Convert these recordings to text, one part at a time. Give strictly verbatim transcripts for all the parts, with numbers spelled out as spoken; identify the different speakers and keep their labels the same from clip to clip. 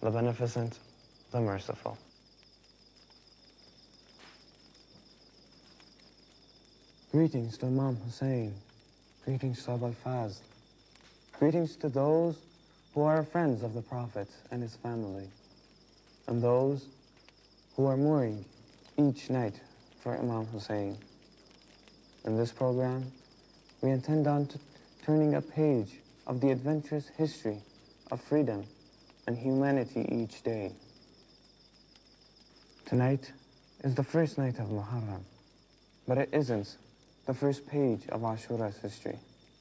Speaker 1: the Beneficent, the Merciful. Greetings to Imam Hussein. Greetings to Abul Fazl. Greetings to those who are friends of the Prophet and his family, and those who are mourning each night for Imam Hussein. In this program, we intend on t turning a page of the adventurous history of freedom and humanity each day. Tonight is the first night of Muharram, but it isn't the first page of Ashura's history.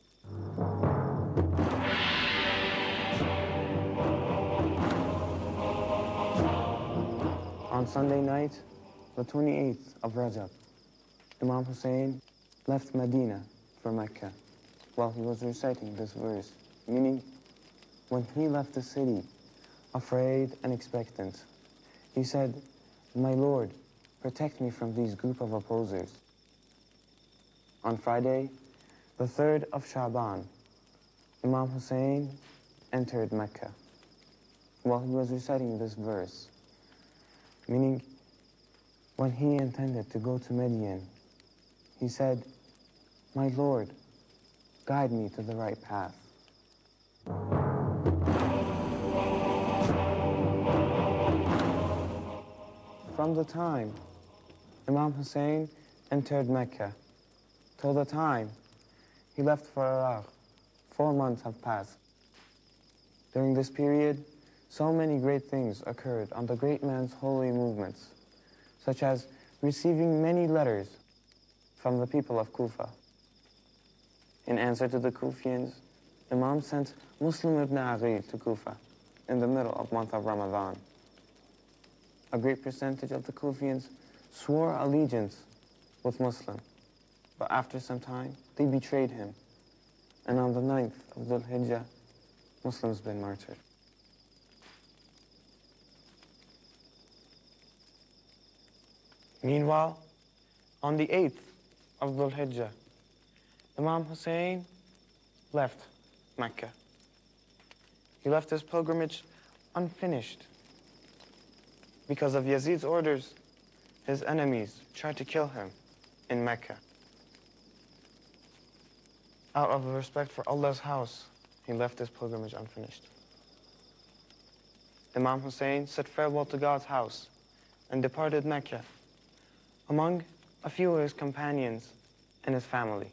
Speaker 1: On Sunday night, the twenty-eighth of Rajab, Imam Hussein left Medina for Mecca while he was reciting this verse, meaning when he left the city, afraid and expectant, he said, "My Lord, protect me from these group of opposers." On Friday, the third of Sha'ban, Imam Hussein entered Mecca while he was reciting this verse, meaning when he intended to go to Midian, he said, "My Lord, guide me to the right path." From the time Imam Hussein entered Mecca till the time he left for Iraq, four months have passed. During this period, so many great things occurred on the great man's holy movements, such as receiving many letters from the people of Kufa. In answer to the Kufians, Imam sent Muslim ibn Aqil to Kufa in the middle of month of Ramadan. A great percentage of the Kufians swore allegiance with Muslim, but after some time, they betrayed him, and on the ninth of Dhul Hijjah, Muslims been martyred. Meanwhile, on the eighth of Dhul Hijjah, Imam Hussein left Mecca. He left his pilgrimage unfinished. Because of Yazid's orders, his enemies tried to kill him in Mecca. Out of respect for Allah's house, he left his pilgrimage unfinished. Imam Hussein said farewell to God's house and departed Mecca among a few of his companions and his family.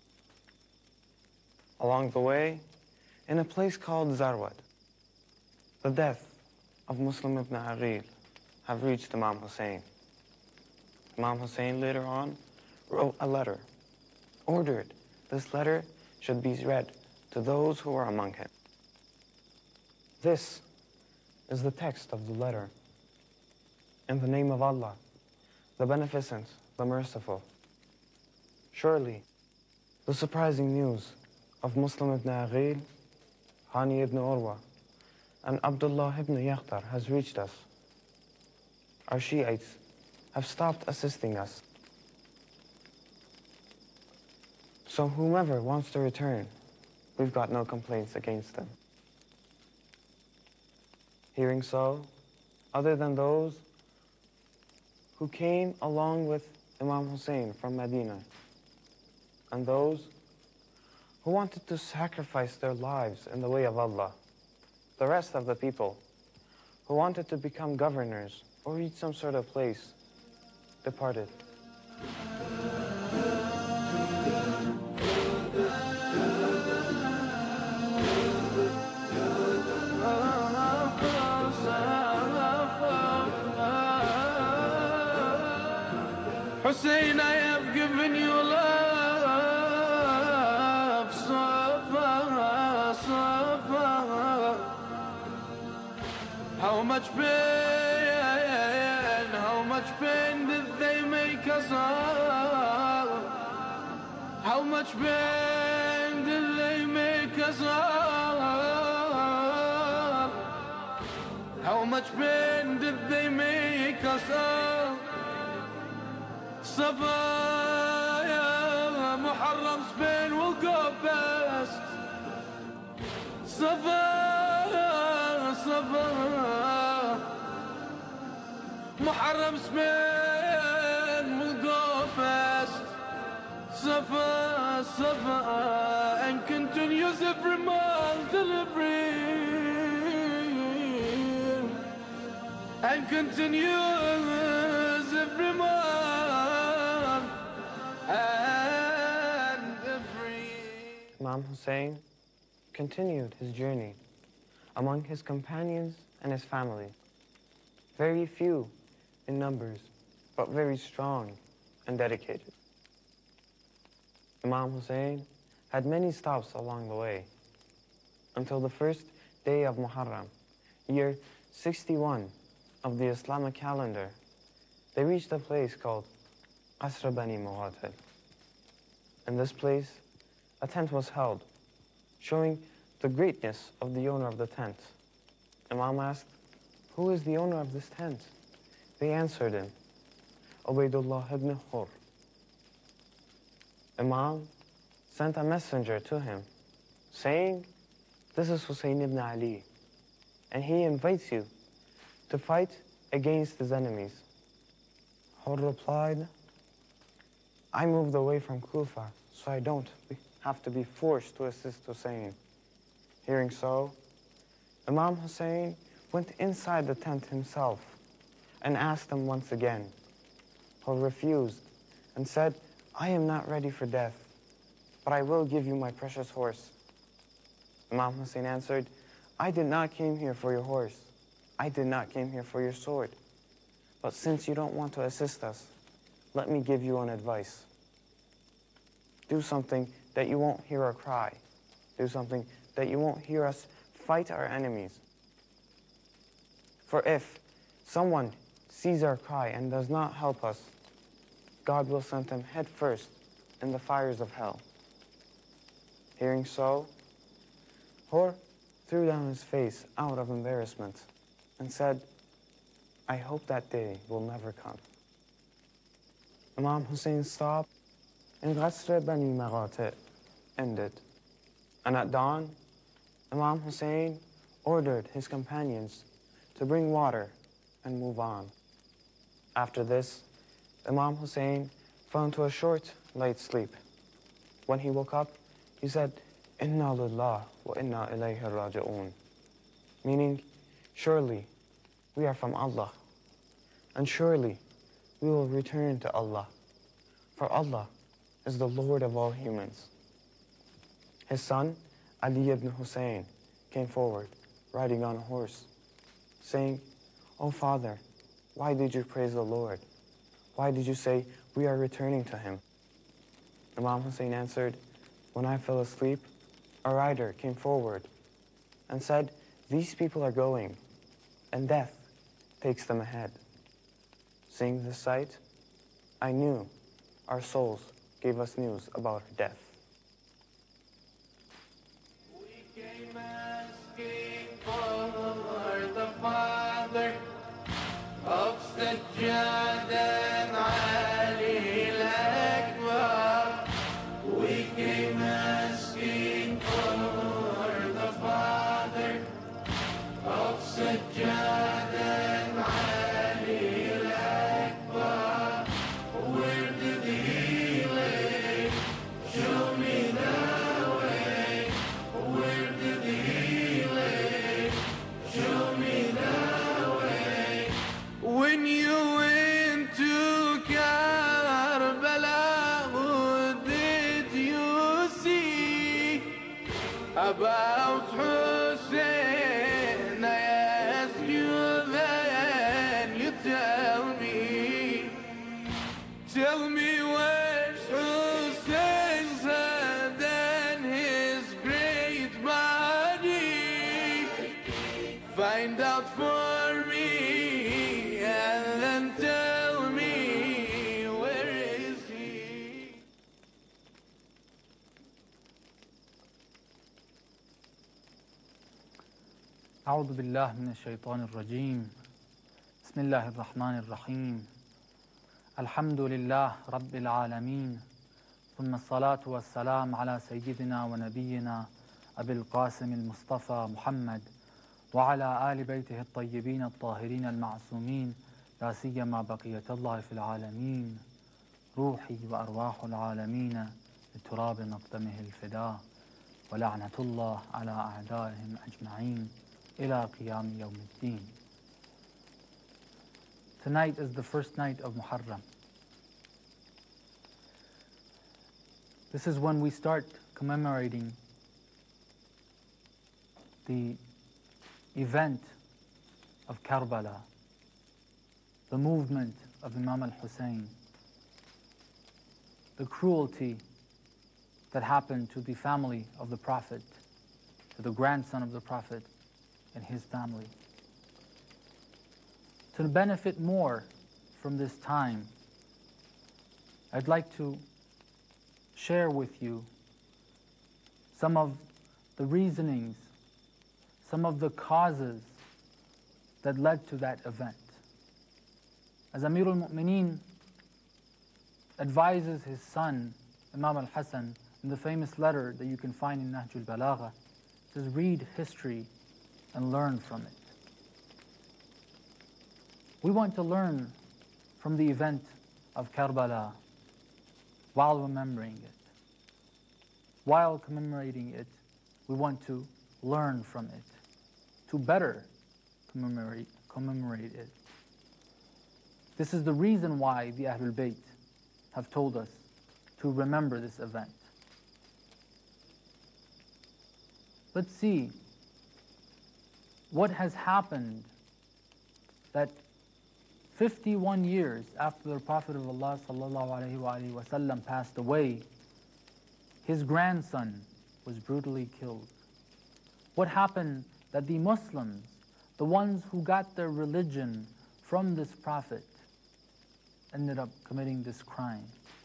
Speaker 1: Along the way, in a place called Zarwad, the death of Muslim ibn Aqil have reached Imam Hussein. Imam Hussein later on wrote a letter, ordered this letter should be read to those who were among him. This is the text of the letter. In the name of Allah, the Beneficent, the Merciful. Surely, the surprising news of Muslim ibn Aqil, Hani ibn Urwa, and Abdullah ibn Yakhtar has reached us. Our Shiites have stopped assisting us. So whomever wants to return, we've got no complaints against them. Hearing so, other than those who came along with Imam Hussein from Medina, and those who wanted to sacrifice their lives in the way of Allah, the rest of the people who wanted to become governors or reach some sort of place, departed.
Speaker 2: Hussein, I have given you love, Safa, Safa. How much pain, how much pain did they make us all? How much pain did they make us all? How much pain did they make us all? Safa, Muharram's pain will go past. Safa, Safa. محرم سبين مقوفس صفا صفا and continues every month delivering and continues every month and every
Speaker 1: Imam Hussein continued his journey among his companions and his family, very few in numbers, but very strong and dedicated. Imam Hussein had many stops along the way, until the first day of Muharram, year sixty-one of the Islamic calendar. They reached a place called Qasr Bani Muqatil. In this place, a tent was held, showing the greatness of the owner of the tent. Imam asked, "Who is the owner of this tent?" They answered him, Ubaydullah ibn Hur. Imam sent a messenger to him, saying, "This is Hussein ibn Ali, and he invites you to fight against his enemies." Hur replied, "I moved away from Kufa, so I don't have to be forced to assist Hussein." Hearing so, Imam Hussein went inside the tent himself and asked him once again. Hur refused and said, "I am not ready for death, but I will give you my precious horse." Imam Hussein answered, "I did not came here for your horse. I did not came here for your sword. But since you don't want to assist us, let me give you an advice. Do something that you won't hear a cry. Do something that you won't hear us fight our enemies. For if someone sees our cry and does not help us, God will send him head first in the fires of hell." Hearing so, Hur threw down his face out of embarrassment and said, "I hope that day will never come." Imam Hussein's stop in Qasr Bani Muqatil ended, and at dawn, Imam Hussein ordered his companions to bring water and move on. After this, Imam Hussein fell into a short, light sleep. When he woke up, he said, "Inna lillah wa inna ilayhi raji'un," meaning, surely we are from Allah, and surely we will return to Allah, for Allah is the Lord of all humans. His son, Ali ibn Hussein, came forward, riding on a horse, saying, "O father, why did you praise the Lord? Why did you say, we are returning to him?" Imam Hussein answered, "When I fell asleep, a rider came forward and said, these people are going, and death takes them ahead. Seeing this sight, I knew our souls gave us news about her death."
Speaker 2: We came asking for the Father of Sajjad and Ali al-Akbar. We came asking for the Father of Sajjad and Ali al-Akbar. Where did he lay? Show me the way. Where did he lay? Show me the way. When you went to Karbala, what did you see about Hussein? I ask you, then you tell me. Tell me where's Hussein's head and his great body. Find out for me and then tell me, where is he?
Speaker 3: أعوذ بالله من الشيطان الرجيم. بسم الله الرحمن الرحيم. الحمد لله رب العالمين، ثم الصلاة والسلام على سيدنا ونبينا أبي القاسم المصطفى محمد وعلى آل بيته الطيبين الطاهرين المعصومين، لا سيما بقية الله في العالمين روحي وأرواح العالمين لتراب مقدمه الفداء ولعنة الله على أعدائهم أجمعين إلى قيام يوم الدين. Tonight is the first night of Muharram. This is when we start commemorating the event of Karbala, the movement of Imam al-Hussein, the cruelty that happened to the family of the Prophet, to the grandson of the Prophet and his family. To benefit more from this time, I'd like to share with you some of the reasonings, some of the causes that led to that event. As Amir al-Mu'mineen advises his son, Imam al-Hasan, in the famous letter that you can find in Nahj al-Balagha, says, read history and learn from it. We want to learn from the event of Karbala while remembering it. While commemorating it, we want to learn from it, to better commemorate, commemorate it. This is the reason why the Ahlul Bayt have told us to remember this event. Let's see what has happened that fifty-one years after the Prophet of Allah sallallahu alaihi wasallam passed away, his grandson was brutally killed. What happened that the Muslims, the ones who got their religion from this Prophet, ended up committing this crime?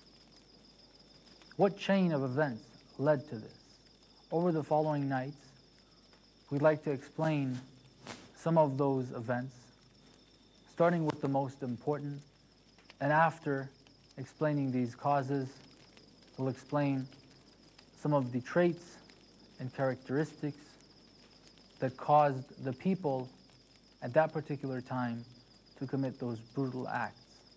Speaker 3: What chain of events led to this? Over the following nights, we'd like to explain some of those events, starting with the most important, and after explaining these causes, we'll explain some of the traits and characteristics that caused the people at that particular time to commit those brutal acts.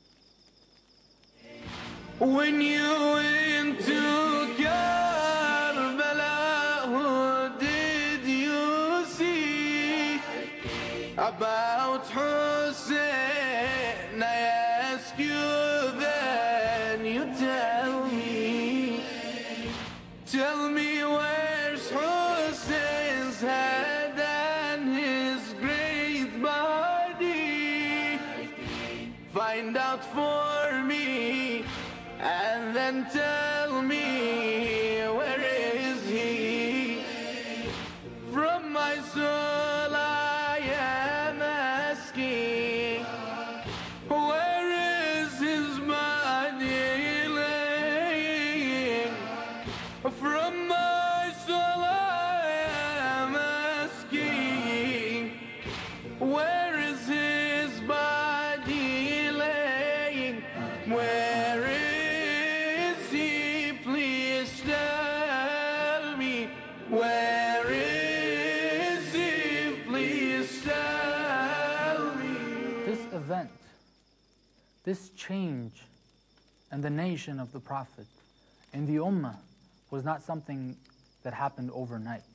Speaker 2: When you went to Karbala, who did you see? About Hussein, I ask you, then you tell me. Tell me where's Hussein's head and his great body? Find out for me, and then tell me, where is he? From my soul I am asking, where is his body laying? From my soul I am asking, where is his body laying? Where is he? Please tell me. Where is he? Please tell me.
Speaker 3: This event, this change in the nation of the Prophet, in the Ummah, was not something that happened overnight.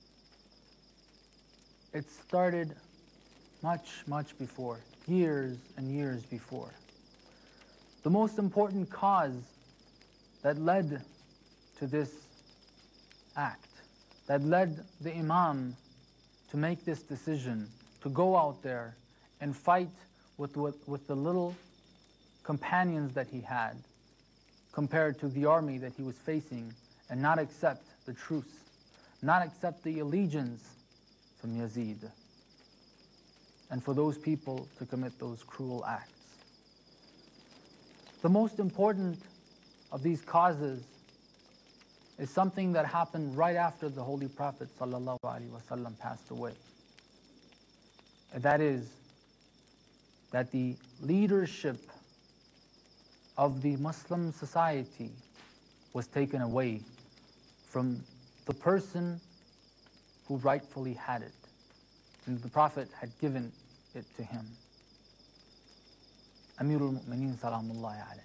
Speaker 3: It started much, much before, years and years before. The most important cause that led to this act, that led the Imam to make this decision, to go out there and fight with, with, with the little companions that he had, compared to the army that he was facing, and not accept the truce, not accept the allegiance from Yazid, and for those people to commit those cruel acts. The most important of these causes is something that happened right after the Holy Prophet ﷺ passed away. And that is that the leadership of the Muslim society was taken away from the person who rightfully had it, and the Prophet had given it to him. Amirul Mu'mineen Salamullahi alayhi.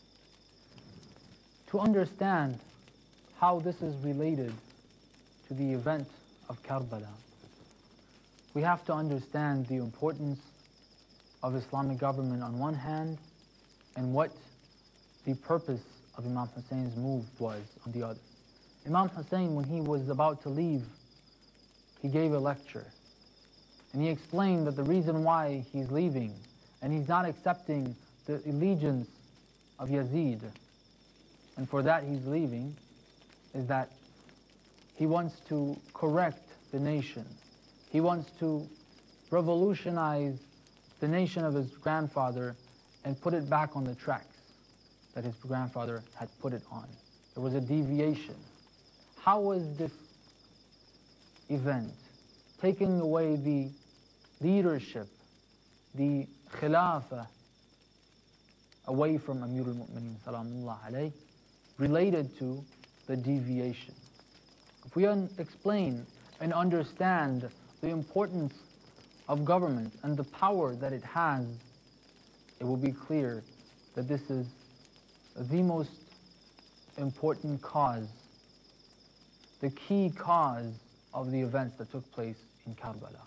Speaker 3: To understand how this is related to the event of Karbala, we have to understand the importance of Islamic government on one hand and what the purpose of Imam Hussein's move was on the other. Imam Hussein, when he was about to leave, he gave a lecture. And he explained that the reason why he's leaving and he's not accepting the allegiance of Yazid, and for that he's leaving, is that he wants to correct the nation. He wants to revolutionize the nation of his grandfather and put it back on the tracks that his grandfather had put it on. There was a deviation. How was this event, taking away the leadership, the khilafah, away from Amirul Mu'mineen Salamullah alayhi, related to the deviation? If we explain and understand the importance of government and the power that it has, it will be clear that this is the most important cause, the key cause of the events that took place in Karbala.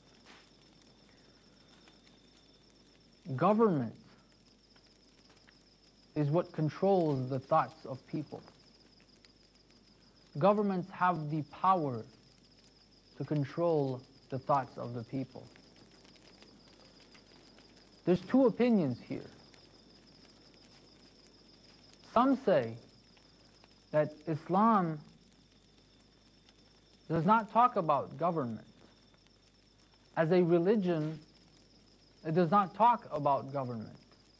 Speaker 3: Government is what controls the thoughts of people. Governments have the power to control the thoughts of the people. There's two opinions here. Some say that Islam does not talk about government. As a religion, it does not talk about government.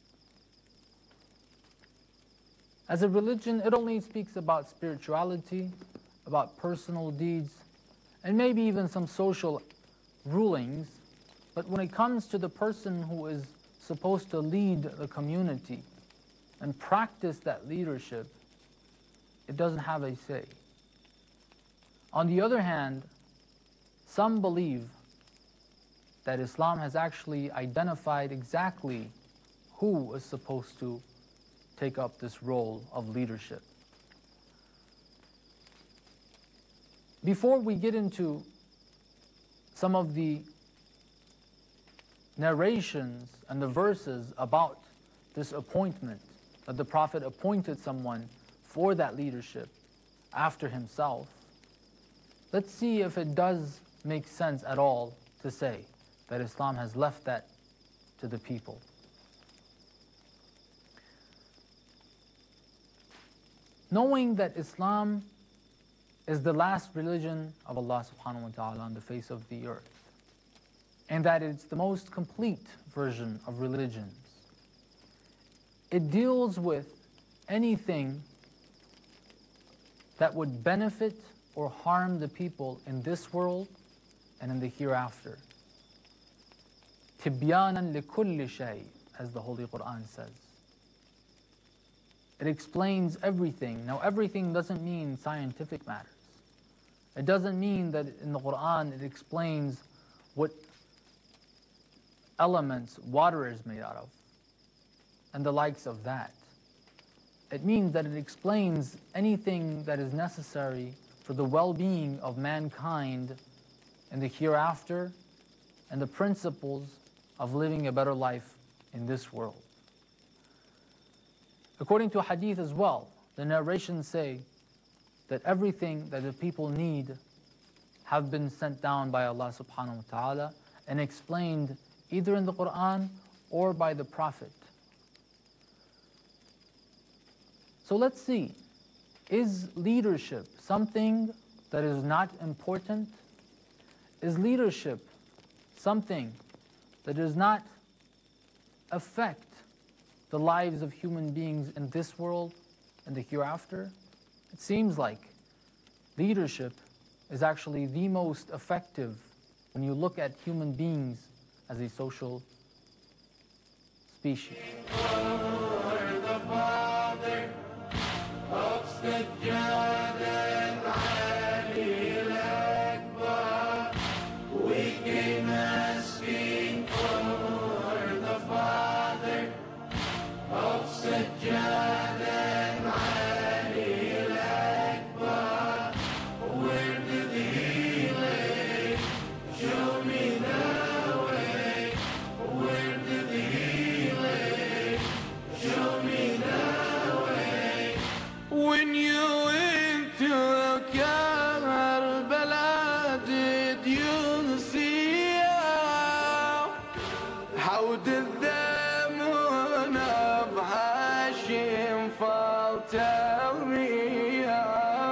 Speaker 3: As a religion, it only speaks about spirituality, about personal deeds, and maybe even some social rulings. But when it comes to the person who is supposed to lead the community and practice that leadership, it doesn't have a say. On the other hand, some believe that Islam has actually identified exactly who is supposed to take up this role of leadership. Before we get into some of the narrations and the verses about this appointment, that the Prophet appointed someone for that leadership after himself, let's see if it does make sense at all to say that Islam has left that to the people. Knowing that Islam is the last religion of Allah subhanahu wa ta'ala on the face of the earth, and that it's the most complete version of religions, it deals with anything that would benefit or harm the people in this world and in the hereafter. Tibyanan likulli shay, as the Holy Quran says. It explains everything. Now, everything doesn't mean scientific matters. It doesn't mean that in the Quran it explains what elements water is made out of and the likes of that. It means that it explains anything that is necessary for the well-being of mankind in the hereafter and the principles of living a better life in this world. According to a hadith as well, the narrations say that everything that the people need have been sent down by Allah subhanahu wa ta'ala and explained either in the Quran or by the Prophet. So let's see, is leadership something that is not important? Is leadership something that does not affect the lives of human beings in this world and the hereafter? It seems like leadership is actually the most effective when you look at human beings as a social species.
Speaker 2: الدمنا بهاشم فالتومية.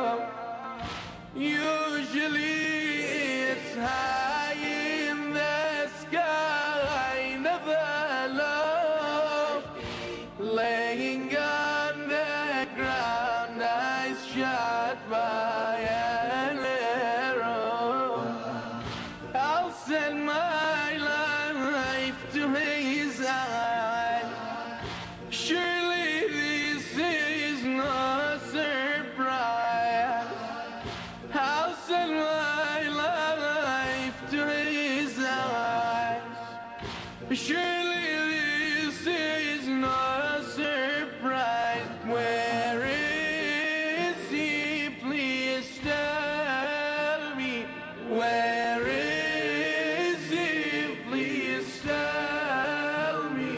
Speaker 2: Usually it's high in the sky, never low. Laying on the ground, eyes shot by an arrow. I'll send my life to his eye. Surely this is no surprise. I'll send my life to his eyes. Surely this is no surprise. Where is he? Please tell me. Where is he? Please tell me.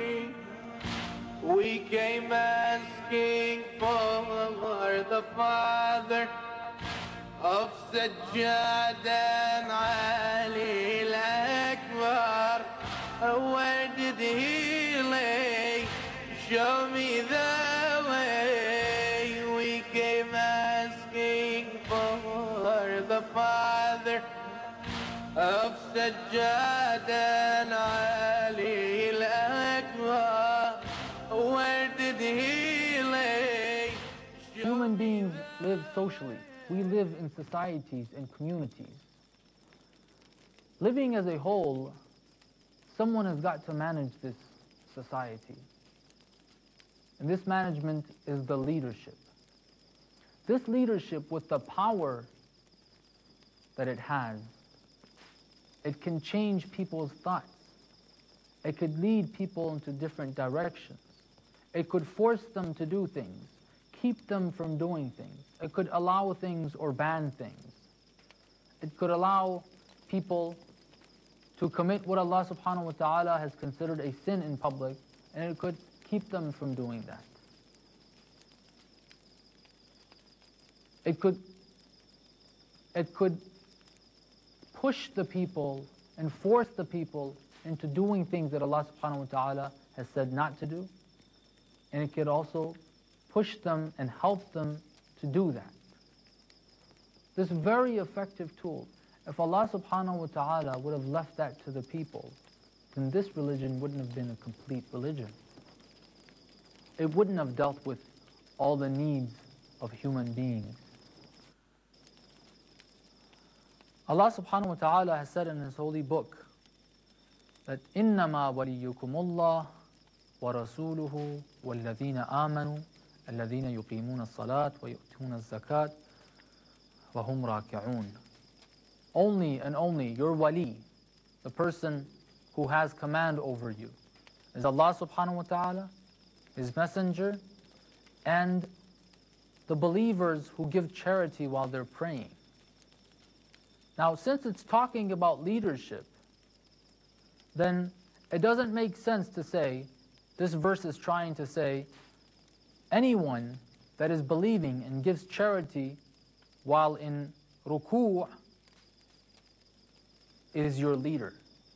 Speaker 2: We came asking for the Father of Sajjad and Ali al-Akbar. Where did he lay? Show me the way. We came asking for the Father of Sajjad and Ali al-Akbar. Where did he lay?
Speaker 3: Human beings live socially. We live in societies and communities. Living as a whole, someone has got to manage this society. And this management is the leadership. This leadership, with the power that it has, it can change people's thoughts. It could lead people into different directions. It could force them to do things, keep them from doing things. It could allow things or ban things. It could allow people to commit what Allah subhanahu wa ta'ala has considered a sin in public, and it could keep them from doing that. It could, it could push the people and force the people into doing things that Allah subhanahu wa ta'ala has said not to do. And it could also push them and help them to do that. This very effective tool, if Allah subhanahu wa ta'ala would have left that to the people, then this religion wouldn't have been a complete religion. It wouldn't have dealt with all the needs of human beings. Allah subhanahu wa ta'ala has said in His holy book that إِنَّمَا وَلِيُّكُمُ اللَّهُ وَرَسُولُهُ وَالَّذِينَ آمَنُوا الَّذِينَ يُقِيمُونَ الصَّلَاةَ وَيُؤْتُونَ الزَّكَاةَ وَهُمْ رَاكِعُونَ. Only and only your wali, the person who has command over you, is Allah subhanahu wa ta'ala, His messenger, and the believers who give charity while they're praying. Now, since it's talking about leadership, then it doesn't make sense to say, this verse is trying to say, anyone that is believing and gives charity while in ruku' is your leader.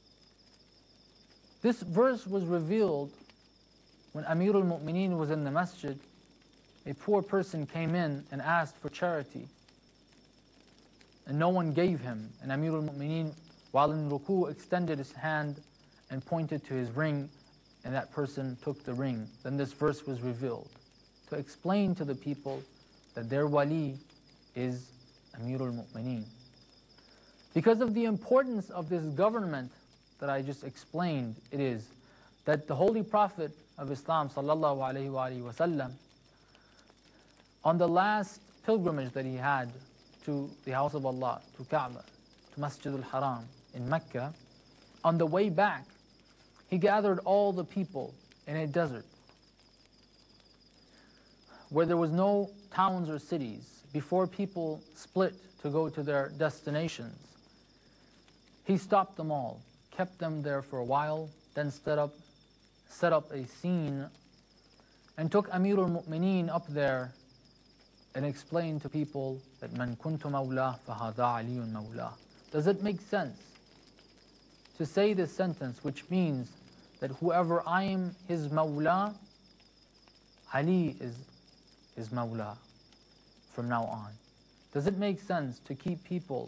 Speaker 3: This verse was revealed when Amir al-Mu'mineen was in the masjid. A poor person came in and asked for charity, and no one gave him. And Amir al-Mu'mineen, while in ruku', extended his hand and pointed to his ring, and that person took the ring. Then this verse was revealed to explain to the people that their wali is Amir al-Mu'mineen. Because of the importance of this government that I just explained, it is that the Holy Prophet of Islam, sallallahu alaihi wasallam, on the last pilgrimage that he had to the house of Allah, to Kaaba, to Masjid al-Haram in Mecca, on the way back, he gathered all the people in a desert where there was no towns or cities, before people split to go to their destinations. He stopped them all, kept them there for a while, then set up, set up a scene and took Amir al-Mu'mineen up there and explained to people that Man kuntu mawlah fahadha aliyun mawlah. Does it make sense to say this sentence, which means that whoever I am his Mawla, Ali is his Mawla from now on. Does it make sense to keep people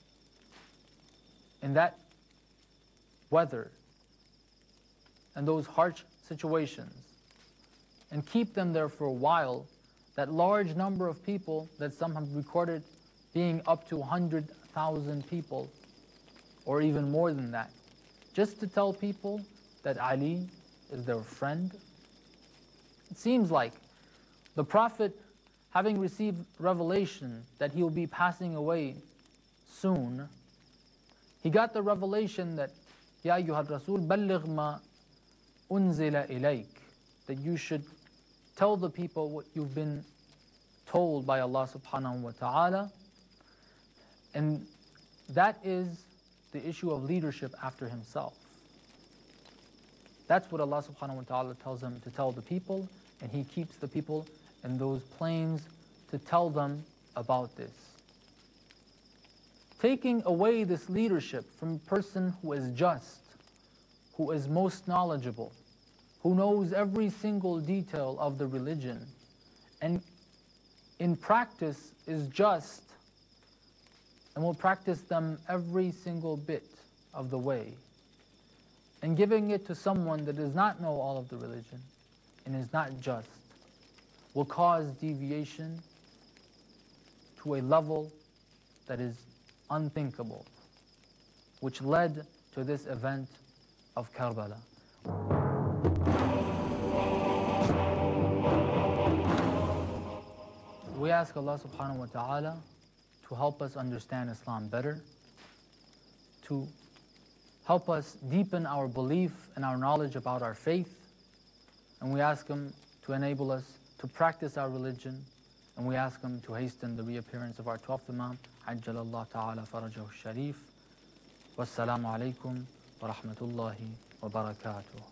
Speaker 3: in that weather and those harsh situations and keep them there for a while, that large number of people that some have recorded being up to one hundred thousand people or even more than that, just to tell people that Ali is their friend? It seems like the Prophet, having received revelation that he will be passing away soon, he got the revelation that Ya ayyuhal Rasul balligh ma unzila ilayk, that you should tell the people what you've been told by Allah subhanahu wa ta'ala. And that is the issue of leadership after himself. That's what Allah subhanahu wa ta'ala tells him to tell the people, and he keeps the people in those plains to tell them about this. Taking away this leadership from a person who is just, who is most knowledgeable, who knows every single detail of the religion, and in practice is just, and will practice them every single bit of the way, and giving it to someone that does not know all of the religion and is not just, will cause deviation to a level that is unthinkable, which led to this event of Karbala. We ask Allah subhanahu wa ta'ala to help us understand Islam better, to help us deepen our belief and our knowledge about our faith, and we ask Him to enable us to practice our religion, and we ask Him to hasten the reappearance of our twelfth Imam, Ajjalallah ta'ala farajahu sharif. Wassalamu alaikum wa rahmatullahi wa barakatuh.